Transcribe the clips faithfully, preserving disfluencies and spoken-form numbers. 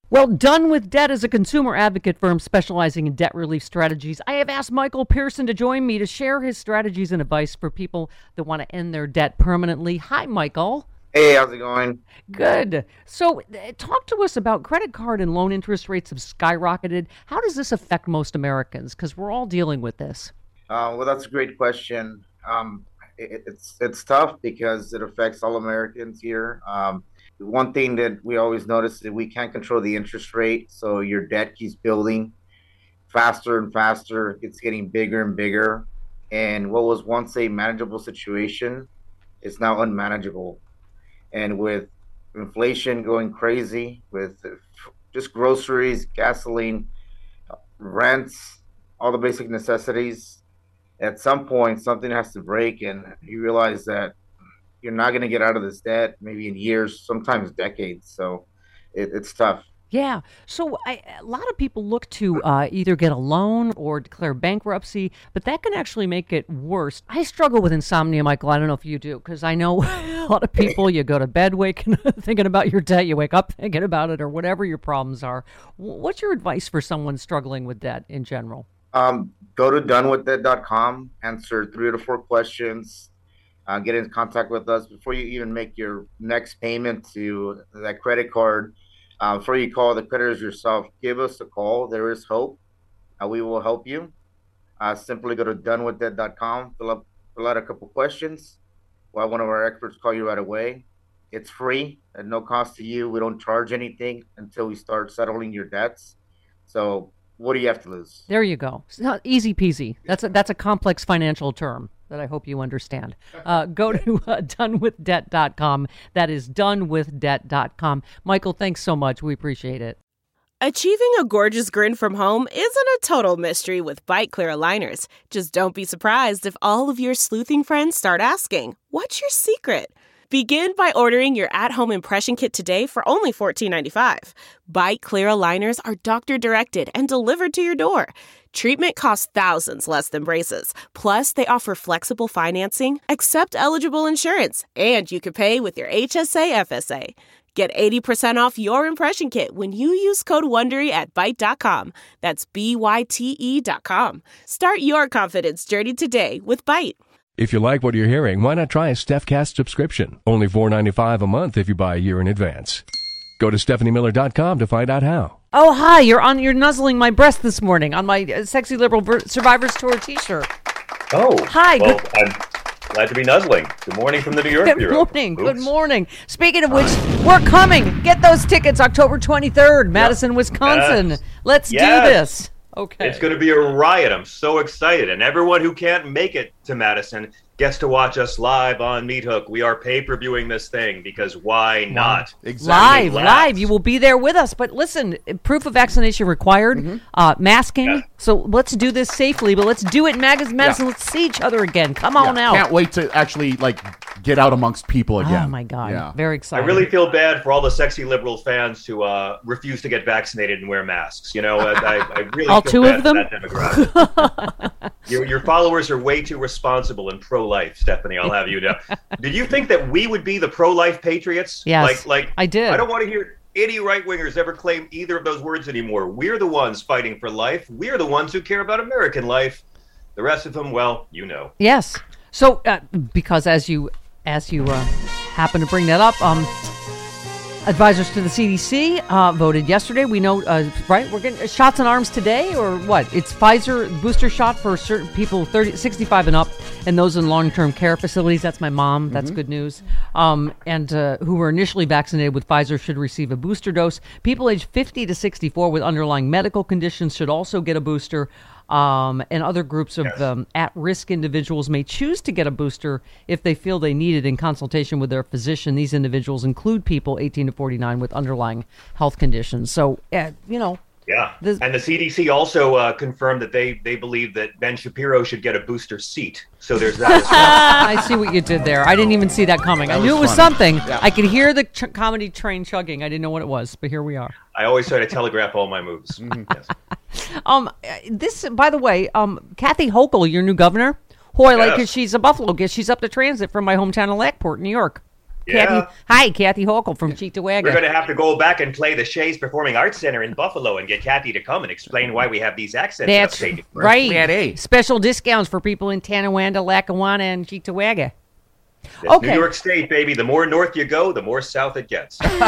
Well, Done with Debt is a consumer advocate firm specializing in debt relief strategies. I have asked Michael Pearson to join me to share his strategies and advice for people that want to end their debt permanently. Hi, Michael. Hey, how's it going? Good. So uh, talk to us about credit card and loan interest rates have skyrocketed. How does this affect most Americans? Because we're all dealing with this. Uh, well, that's a great question. Um, it, it's it's tough because it affects all Americans here. Um, one thing that we always notice is that we can't control the interest rate, so your debt keeps building faster and faster. It's getting bigger and bigger, and what was once a manageable situation is now unmanageable. And with inflation going crazy, with just groceries, gasoline, rents, all the basic necessities, at some point something has to break, and you realize that you're not going to get out of this debt maybe in years, sometimes decades. So it, it's tough. Yeah. So I, a lot of people look to uh, either get a loan or declare bankruptcy, but that can actually make it worse. I struggle with insomnia, Michael. I don't know if you do, because I know a lot of people, you go to bed waking, thinking about your debt, you wake up thinking about it, or whatever your problems are. What's your advice for someone struggling with debt in general? Um, go to done with debt dot com, answer three to four questions. Uh, get in contact with us before you even make your next payment to that credit card. Uh, before you call the creditors yourself, give us a call. There is hope. Uh, we will help you. Uh, simply go to done with debt dot com, fill up, fill out a couple questions. We'll have one of our experts call you right away. It's free at no cost to you. We don't charge anything until we start settling your debts. So what do you have to lose? There you go. It's not easy peasy. That's a, that's a complex financial term that I hope you understand. Uh, go to uh, done with debt dot com. That is done with debt dot com. Michael, thanks so much. We appreciate it. Achieving a gorgeous grin from home isn't a total mystery with Byte Clear aligners. Just don't be surprised if all of your sleuthing friends start asking, "What's your secret?" Begin by ordering your at-home impression kit today for only fourteen ninety-five. Byte Clear aligners are doctor-directed and delivered to your door. Treatment costs thousands less than braces. Plus, they offer flexible financing, accept eligible insurance, and you can pay with your H S A F S A. Get eighty percent off your impression kit when you use code WONDERY at byte dot com. That's B Y T E dot com. Start your confidence journey today with Byte. If you like what you're hearing, why not try a StephCast subscription? Only four dollars and ninety-five cents a month if you buy a year in advance. Go to stephanie miller dot com to find out how. Oh, hi. You're on. You're nuzzling my breast this morning on my uh, Sexy Liberal Ver- Survivors Tour t-shirt. Oh. Hi. Well, Good- I'm glad to be nuzzling. Good morning from the New York Good Bureau. morning. Oops. Good morning. Speaking of which, we're coming. Get those tickets October twenty-third, Madison, Wisconsin. Yes. Let's Yes. do this. Okay. It's going to be a riot. I'm so excited. And everyone who can't make it to Madison gets to watch us live on Meat Hook. We are pay-per-viewing this thing because why not? Live, live. You will be there with us. But listen, proof of vaccination required, mm-hmm. uh, masking. Yeah. So let's do this safely, but let's do it in Madison. Yeah. Let's see each other again. Come yeah. on out. Can't wait to actually like get out amongst people again. Oh, my God. Yeah. Very excited. I really feel bad for all the sexy liberal fans who uh, refuse to get vaccinated and wear masks. You know, I, I really all feel two bad of them? for that demographic. your, your followers are way too responsible and pro-life, Stephanie. I'll have you know. Did you think that we would be the pro-life patriots? Yes, like, like I did. I don't want to hear any right-wingers ever claim either of those words anymore. We're the ones fighting for life. We're the ones who care about American life. The rest of them, well, you know. Yes. So, uh, because as you as you uh, happen to bring that up, um, advisors to the C D C uh, voted yesterday. We know, uh, right? We're getting shots in arms today, or what? It's Pfizer booster shot for certain people thirty, sixty-five and up, and those in long-term care facilities. That's my mom. That's mm-hmm. good news. Um, and uh, who were initially vaccinated with Pfizer should receive a booster dose. People aged fifty to sixty-four with underlying medical conditions should also get a booster. Um, and other groups of yes. um, at-risk individuals may choose to get a booster if they feel they need it in consultation with their physician. These individuals include people eighteen to forty-nine with underlying health conditions. So, uh, you know. Yeah. This, and the C D C also uh, confirmed that they, they believe that Ben Shapiro should get a booster seat. So there's that as well. I see what you did there. I didn't even see that coming. That I knew was it was funny. something. Yeah. I could hear the ch- comedy train chugging. I didn't know what it was, but here we are. I always try to telegraph all my moves. Mm-hmm. Yes. Um, this, by the way, um, Kathy Hochul, your new governor, who I like Yes. because she's a Buffalo kid. She's up to transit from my hometown of Lackport, New York. Yeah. Kathy. Hi, Kathy Hochul from Cheektowaga. We're going to have to go back and play the Shays Performing Arts Center in Buffalo and get Kathy to come and explain why we have these accents. That's upstate. right. Flat A. Special discounts for people in Tonawanda, Lackawanna, and Cheektowaga. That's Okay. New York State, baby. The more north you go, the more south it gets. But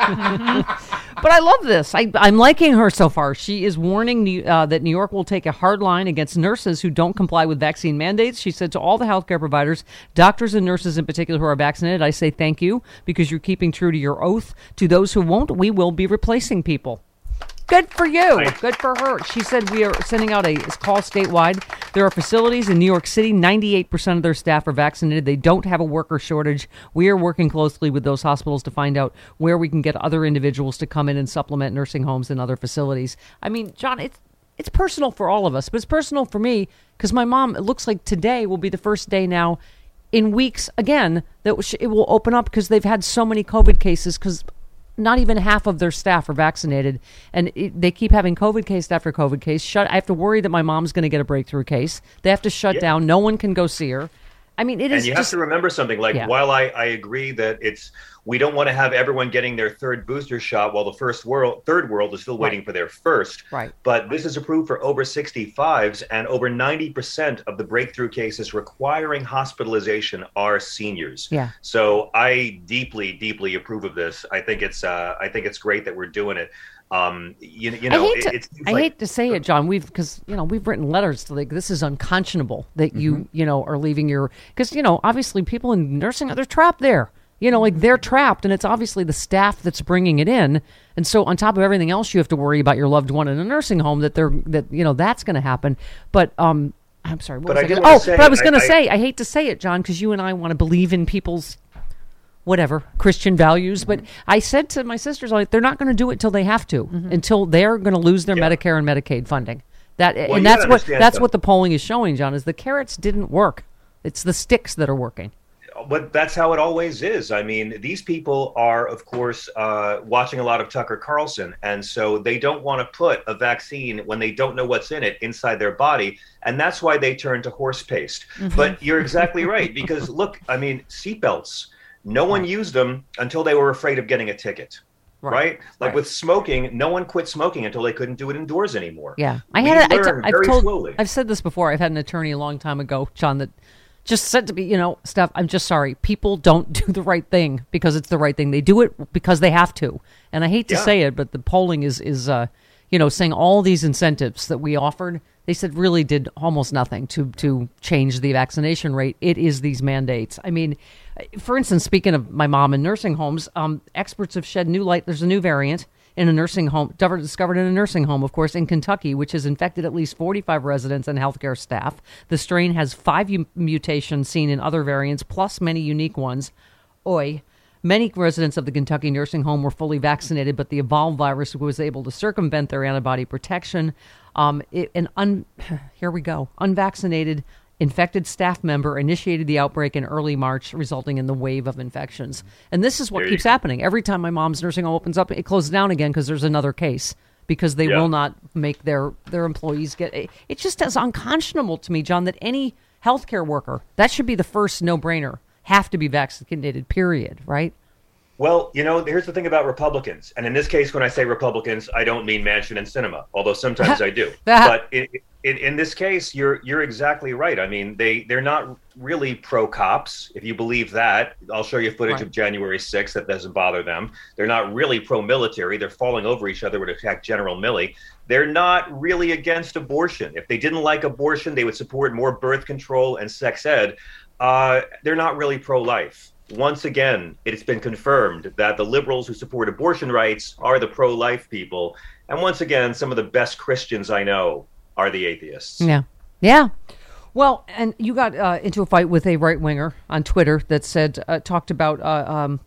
I love this. I, I'm liking her so far. She is warning New, uh, that New York will take a hard line against nurses who don't comply with vaccine mandates. She said to all the healthcare providers, doctors and nurses in particular who are vaccinated, I say thank you because you're keeping true to your oath. To those who won't, we will be replacing people. Good for you. Right. Good for her. She said we are sending out a call statewide. There are facilities in New York City. ninety-eight percent of their staff are vaccinated. They don't have a worker shortage. We are working closely with those hospitals to find out where we can get other individuals to come in and supplement nursing homes and other facilities. I mean, John, it's it's personal for all of us, but it's personal for me because my mom, it looks like today will be the first day now in weeks again that it will open up because they've had so many COVID cases because not even half of their staff are vaccinated, and it, they keep having COVID case after COVID case. Shut. I have to worry that my mom's going to get a breakthrough case. They have to shut Yeah. down. No one can go see her. I mean, it is And you just have to remember something, like, Yeah. while I, I agree that it's, we don't want to have everyone getting their third booster shot while the first world, third world is still waiting Right. for their first. Right. But this is approved for over sixty-fives, and over ninety percent of the breakthrough cases requiring hospitalization are seniors. Yeah. So I deeply, deeply approve of this. I think it's, uh, I think it's great that we're doing it. Um, you, you know, I hate it, to, it seems I like, hate to say it, John. We've because you know we've written letters to like this is unconscionable that you Mm-hmm. you know are leaving your because you know obviously people in nursing they're trapped there. You know, like they're trapped, and it's obviously the staff that's bringing it in. And so, on top of everything else, you have to worry about your loved one in a nursing home that they're that you know that's going to happen. But um, I'm sorry. What But was I do gonna- wanna oh, say, but I was going to I- I- say I hate to say it, John, because you and I want to believe in people's whatever Christian values. But I said to my sisters, like, they're not going to do it till they have to, until they're going to lose their Yeah. Medicare and Medicaid funding. That Well, you and that's gotta what understand that's something. what the polling is showing, John. Is the carrots didn't work. It's the sticks that are working. But that's how it always is. I mean, these people are, of course, uh, watching a lot of Tucker Carlson, and so they don't want to put a vaccine when they don't know what's in it inside their body, and that's why they turn to horse paste. Mm-hmm. But you're exactly right, because look, I mean, seatbelts. No one used them until they were afraid of getting a ticket. Right. Right? Like Right. with smoking, no one quit smoking until they couldn't do it indoors anymore. Yeah, I We had. A, I t- learn I've very told. slowly. I've said this before. I've had an attorney a long time ago, John, that just said to me, you know, Steph, I'm just sorry. People don't do the right thing because it's the right thing. They do it because they have to. And I hate to Yeah. say it, but the polling is is, uh, you know, saying all these incentives that we offered, they said really did almost nothing to to change the vaccination rate. It is these mandates. I mean, for instance, speaking of my mom in nursing homes, um, experts have shed new light. There's a new variant in a nursing home, discovered in a nursing home, of course, in Kentucky, which has infected at least forty-five residents and healthcare staff. The strain has five u- mutations seen in other variants, plus many unique ones. Oi. Many residents of the Kentucky nursing home were fully vaccinated, but the evolved virus was able to circumvent their antibody protection. Um, it, an un, here we go. Unvaccinated infected staff member initiated the outbreak in early March, resulting in the wave of infections. And this is what There you keeps go. happening. Every time my mom's nursing home opens up, it closes down again because there's another case because they Yeah. will not make their, their employees get it. It just is unconscionable to me, John, that any healthcare worker, that should be the first no-brainer, have to be vaccinated, period, right? Well, you know, here's the thing about Republicans. And in this case, when I say Republicans, I don't mean Manchin and Sinema, although sometimes I do. But in, in, in this case, you're you're exactly right. I mean, they, they're not really pro-cops, if you believe that. I'll show you footage Right. of January sixth. That doesn't bother them. They're not really pro-military. They're falling over each other to attack General Milley. They're not really against abortion. If they didn't like abortion, they would support more birth control and sex ed. Uh, they're not really pro-life. Once again, it's been confirmed that the liberals who support abortion rights are the pro-life people. And once again, some of the best Christians I know are the atheists. Yeah. Yeah. Well, and you got uh, into a fight with a right winger on Twitter that said, uh, talked about uh, um,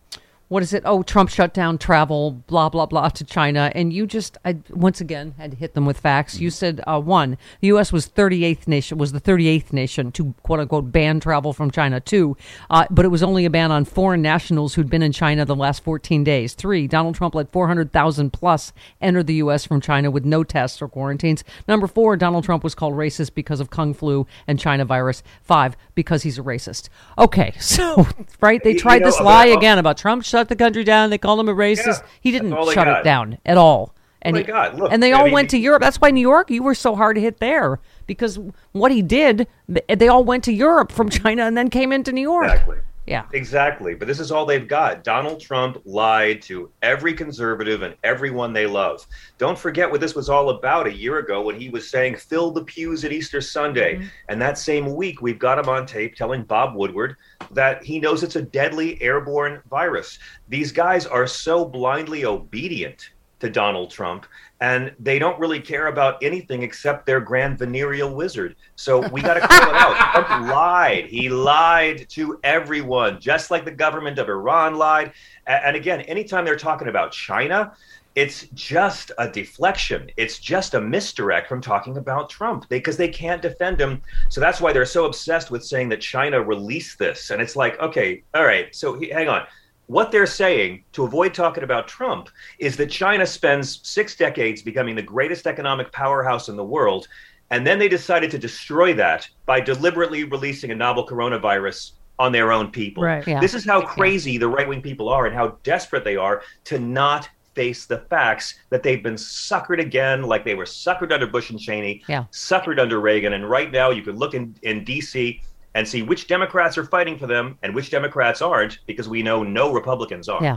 what is it? Oh, Trump shut down travel, blah, blah, blah, to China. And you just, I, once again, had to hit them with facts. You said, uh, one, the U S was thirty-eighth nation, was the thirty-eighth nation to, quote unquote, ban travel from China. Two, uh, but it was only a ban on foreign nationals who'd been in China the last fourteen days. Three, Donald Trump let four hundred thousand plus enter the U S from China with no tests or quarantines. Number four, Donald Trump was called racist because of Kung flu and China virus. Five, because he's a racist. Okay, so, right, they tried you know, this lie about, again about Trump shut the country down. They called him a racist. Yeah, he didn't shut shut it down at all. And, oh he, God, look, and they I all mean, went to Europe. That's why New York, you were so hard to hit there. Because what he did, they all went to Europe from China and then came into New York. Exactly. Yeah. Exactly. But this is all they've got. Donald Trump lied to every conservative and everyone they love. Don't forget what this was all about a year ago when he was saying, fill the pews at Easter Sunday. Mm-hmm. And that same week, we've got him on tape telling Bob Woodward that he knows it's a deadly airborne virus. These guys are so blindly obedient to Donald Trump, and they don't really care about anything except their grand venereal wizard. So we got to call it out. Trump lied. He lied to everyone, just like the government of Iran lied. And again, anytime they're talking about China, it's just a deflection. It's just a misdirect from talking about Trump because they can't defend him. So that's why they're so obsessed with saying that China released this. And it's like, okay, all right, so he, hang on. What they're saying, to avoid talking about Trump, is that China spends six decades becoming the greatest economic powerhouse in the world, and then they decided to destroy that by deliberately releasing a novel coronavirus on their own people. Right, yeah. This is how crazy yeah. the right-wing people are and how desperate they are to not face the facts that they've been suckered again, like they were suckered under Bush and Cheney, yeah. suckered under Reagan, and right now you can look in, in D C and see which Democrats are fighting for them and which Democrats aren't, because we know no Republicans are.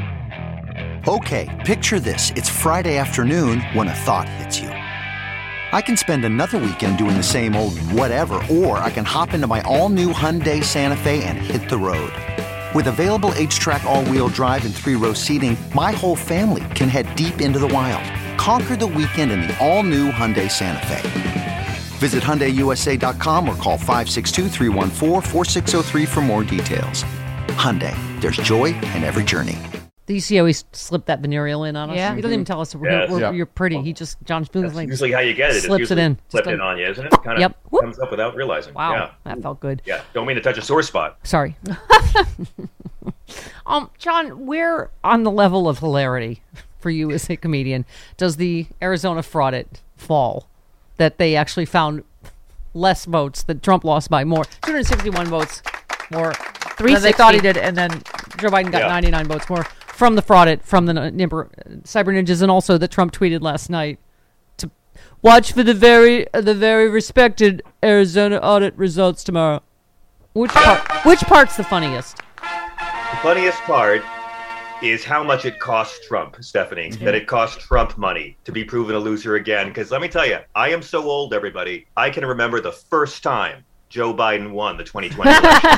Yeah. Okay, picture this. It's Friday afternoon when a thought hits you. I can spend another weekend doing the same old whatever, or I can hop into my all-new Hyundai Santa Fe and hit the road. With available H-Track all-wheel drive and three-row seating, my whole family can head deep into the wild. Conquer the weekend in the all-new Hyundai Santa Fe. Visit Hyundai U S A dot com or call five six two, three one four, four six zero three for more details. Hyundai, there's joy in every journey. Do you see how he slipped that venereal in on us? Yeah. He doesn't even tell us we're, Yes. we're, Yeah. you're pretty. He just, John Spoon That's like usually how you get it. It's slips it usually in. Slipped Just in a- on you, isn't it? Kind of Yep. Whoop. comes up without realizing. Wow, Yeah. that felt good. Yeah. Don't mean to touch a sore spot. Sorry. um, John, where on the level of hilarity for you as a comedian does the Arizona fraud it fall? That they actually found less votes, that Trump lost by more, two hundred sixty-one votes more. Three they thought he did, and then Joe Biden got Yeah. ninety-nine votes more from the fraud it, from the nimber, cyber ninjas, and also that Trump tweeted last night to watch for the very uh, the very respected Arizona audit results tomorrow. Which part? Which part's the funniest? The funniest part is how much it cost Trump, Stephanie, mm-hmm. that it cost Trump money to be proven a loser again. Because let me tell you, I am so old, everybody. I can remember the first time Joe Biden won the twenty twenty election.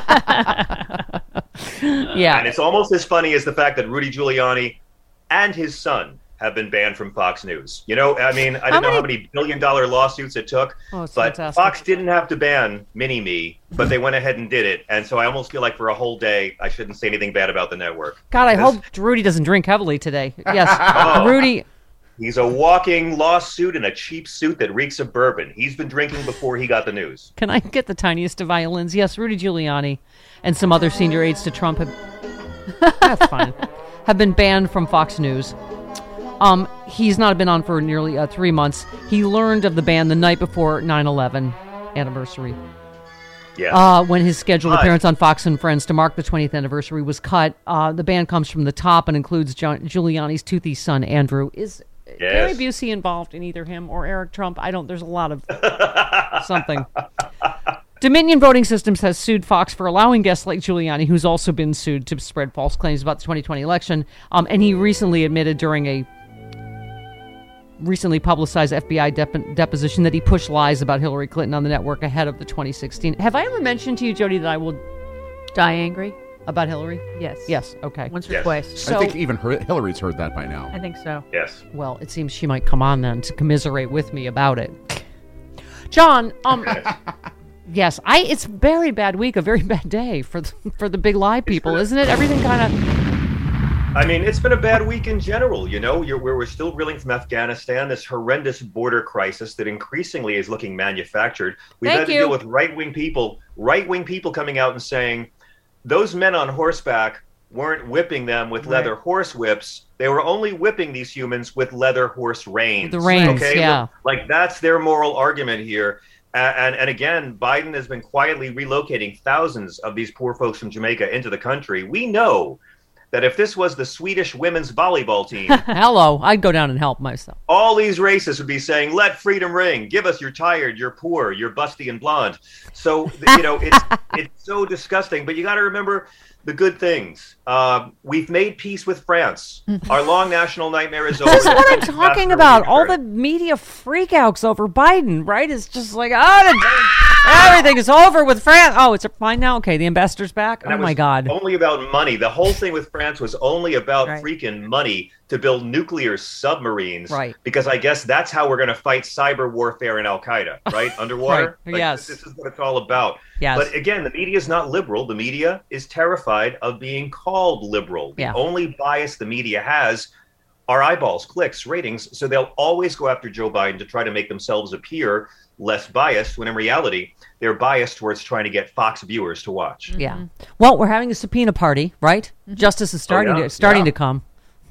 Yeah. And it's almost as funny as the fact that Rudy Giuliani and his son have been banned from Fox News. You know, I mean, I don't How know many- how many billion dollar lawsuits it took, Oh, it's but fantastic. Fox didn't have to ban Mini-Me, but they went ahead and did it. And so I almost feel like for a whole day, I shouldn't say anything bad about the network. God, I Because hope Rudy doesn't drink heavily today. Yes, Oh. Rudy. He's a walking lawsuit in a cheap suit that reeks of bourbon. He's been drinking before he got the news. Can I get the tiniest of violins? Yes, Rudy Giuliani and some other senior aides to Trump have that's fine. Have been banned from Fox News. Um, he's not been on for nearly uh, three months. He learned of the ban the night before nine eleven anniversary. Yeah. Uh, when his scheduled Hi. appearance on Fox and Friends to mark the twentieth anniversary was cut. Uh, the ban comes from the top and includes John, Giuliani's toothy son, Andrew. Is Gary Yes. Busey involved in either him or Eric Trump? I don't, there's a lot of something. Dominion Voting Systems has sued Fox for allowing guests like Giuliani, who's also been sued, to spread false claims about the twenty twenty election. Um, and he recently admitted during a recently publicized F B I dep- deposition that he pushed lies about Hillary Clinton on the network ahead of the twenty sixteen. Have I ever mentioned to you, Jody, that I will Die angry? about Hillary? Yes. Yes. Okay. Once or Yes. twice. So, I think even her, Hillary's heard that by now. I think so. Yes. well, it seems she might come on then to commiserate with me about it. John, um, yes, I. It's a very bad week, a very bad day for the, for the big lie people, isn't it? Everything kind of. I mean, it's been a bad week in general. You know, You're, we're, we're still reeling from Afghanistan, this horrendous border crisis that increasingly is looking manufactured. We've Thank had to you. deal with right-wing people, right-wing people coming out and saying those men on horseback weren't whipping them with Right. leather horse whips. They were only whipping these humans with leather horse reins. The reins, okay? yeah. Like, that's their moral argument here. And, and and again, Biden has been quietly relocating thousands of these poor folks from Jamaica into the country. We know that if this was the Swedish women's volleyball team, Hello, I'd go down and help myself. all these racists would be saying, let freedom ring. Give us, you're tired, you're poor, you're busty and blonde. So, you know, it's it's so disgusting. But you got to remember the good things. Uh, we've made peace with France. Our long national nightmare is over. This is what I'm The talking disaster about. will be All the averted. media freakouts over Biden, right? It's just like, oh, the, everything is over with France. Oh, it's fine now? Okay, the ambassador's back? And Oh, that my was God. Only about money. The whole thing with France was only about Right. freaking money to build nuclear submarines. Right. Because I guess that's how we're going to fight cyber warfare in Al Qaeda, right? Underwater. Right. Like, Yes. This, this is what it's all about. Yes. But again, the media is not liberal. The media is terrified of being called liberal. The Yeah. only bias the media has are eyeballs, clicks, ratings. So they'll always go after Joe Biden to try to make themselves appear less biased, when in reality, they're biased towards trying to get Fox viewers to watch. Yeah. Well, we're having a subpoena party, right? Justice is starting Oh, yeah. to starting Yeah. to come.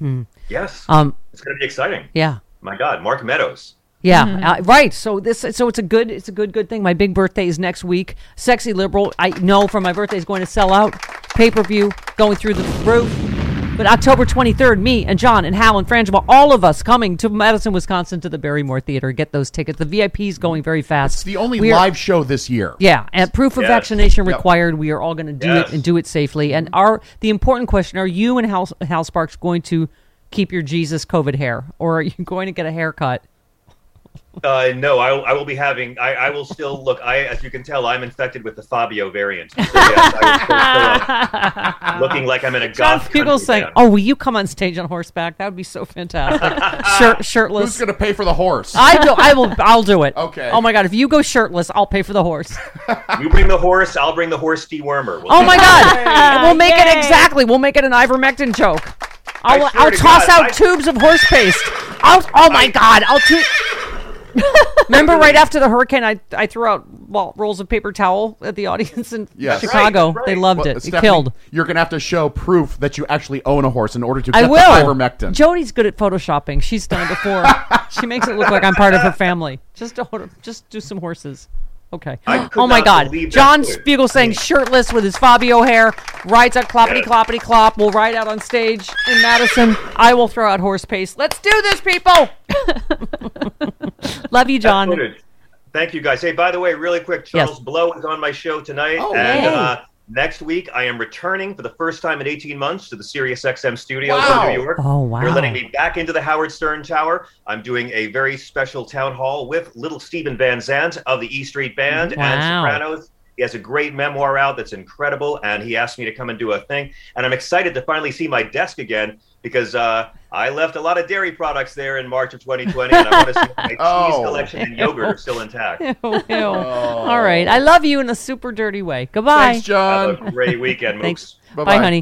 Yes. Um. It's going to be exciting. Yeah. My God, Mark Meadows. Yeah, uh, right. So this, so it's a good, it's a good, good thing. My big birthday is next week. Sexy Liberal, I know from my birthday is going to sell out. Pay per view going through the roof. But October twenty-third, me and John and Hal and Frangela, all of us coming to Madison, Wisconsin, to the Barrymore Theater. Get those tickets. The V I P is going very fast. It's the only We are- live show this year. Yeah, and proof of Yes. vaccination Yep. required. We are all going to do Yes. it and do it safely. And our the important question: are you and Hal, Hal Sparks going to keep your Jesus COVID hair, or are you going to get a haircut? Uh, no, I, I will be having. I, I will still look. I, as you can tell, I'm infected with the Fabio variant. So yes, I will still show up looking like I'm in a John goth Fugel country saying, band. "Oh, will you come on stage on horseback? That would be so fantastic. Shirt, shirtless. Who's going to pay for the horse? I do. I will. I'll do it. Okay. Oh my God! If you go shirtless, I'll pay for the horse. You bring the horse, I'll bring the horse dewormer. We'll Oh see. my God! We'll make it Yay. exactly. We'll make it an ivermectin joke. I I'll, swear I'll to toss God, out I- tubes of horse paste. I'll. Oh my God! I'll. Tu- Remember, right after the hurricane, I I threw out well rolls of paper towel at the audience in Yes. Chicago. Right, right. They loved Well, it. It Stephanie, killed. You're going to have to show proof that you actually own a horse in order to I get will. the ivermectin. Jody's good at photoshopping. She's done it before. She makes it look like I'm part of her family. Just to, just do some horses. Okay. I could Oh my not God. believe that John footage. Spiegel saying shirtless with his Fabio hair, rides out cloppity cloppity clop. We'll ride out on stage in Madison. I will throw out horse paste. Let's do this, people. Love you, That John. footage. Thank you, guys. Hey, by the way, really quick, Charles Yes. Blow is on my show tonight. Oh, and yay. uh, next week, I am returning for the first time in eighteen months to the Sirius X M studios Wow. in New York. Oh, wow. They're letting me back into the Howard Stern Tower. I'm doing a very special town hall with little Stephen Van Zandt of the E Street Band Wow. and Sopranos. He has a great memoir out that's incredible, and he asked me to come and do a thing. And I'm excited to finally see my desk again because uh, I left a lot of dairy products there in March of twenty twenty, and I want to see if my cheese Oh. collection and yogurt are still intact. Ew, ew. All right. I love you in a super dirty way. Goodbye. Thanks, John. Have a great weekend, Thanks. Mooks. Bye-bye. Bye, honey.